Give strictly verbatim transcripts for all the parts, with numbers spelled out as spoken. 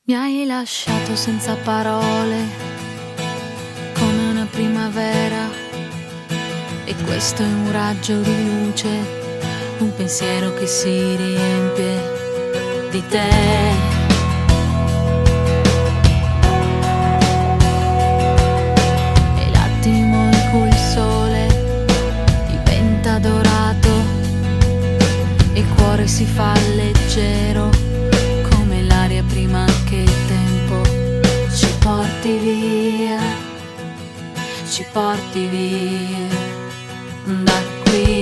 Mi hai lasciato senza parole, come una primavera, e questo è un raggio di luce, un pensiero che si riempie di te. E l'attimo in cui il sole diventa dorato e il cuore si fa leggero, come l'aria prima che il tempo ci porti via, ci porti via da qui.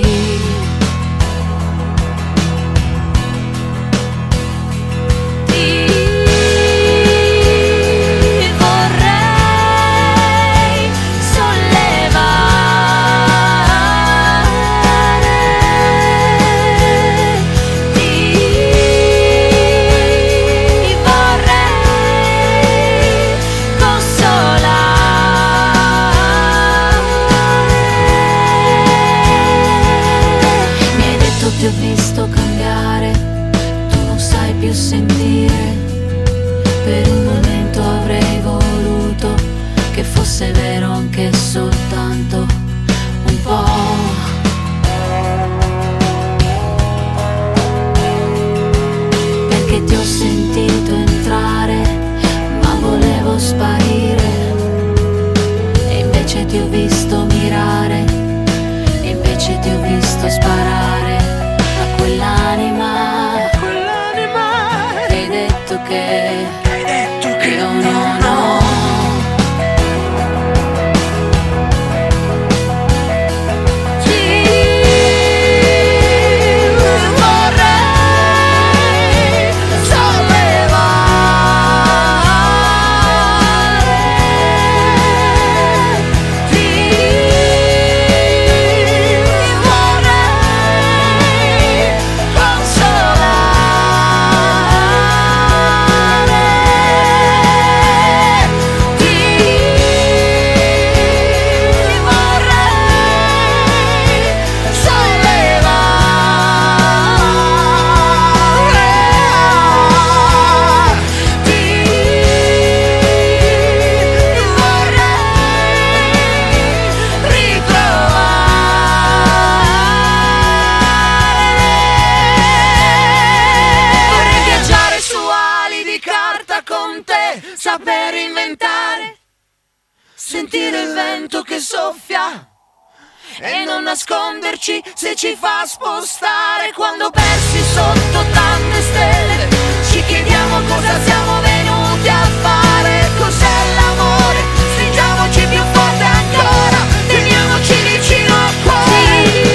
Ti ho visto cambiare, tu non sai più sentire. Per un momento avrei voluto che fosse vero anche soltanto un po'. Perché ti ho sentito entrare, ma volevo sparire. E invece ti ho visto mirare, e invece ti ho visto sparare. Quell'anima, quell'anima, che hai detto che, che, hai detto che io non ho. Ti vorrei sollevare, ti saper inventare, sentire il vento che soffia e non nasconderci se ci fa spostare. Quando persi sotto tante stelle ci chiediamo cosa siamo venuti a fare. Cos'è l'amore? Stringiamoci più forte ancora, teniamoci vicino al cuore.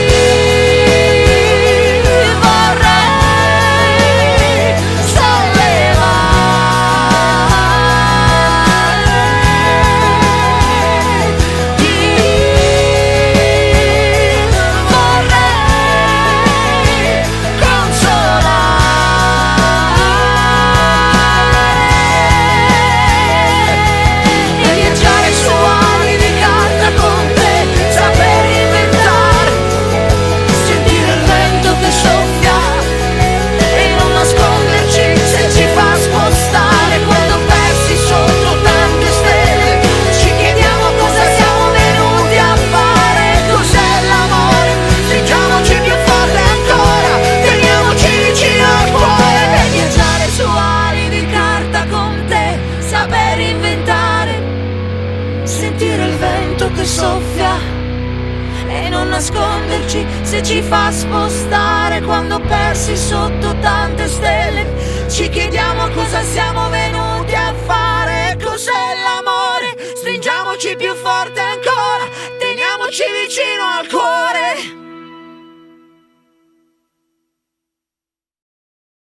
Soffia e non nasconderci se ci fa spostare. Quando persi sotto tante stelle ci chiediamo cosa siamo venuti a fare. Cos'è l'amore? Stringiamoci più forte ancora, teniamoci vicini.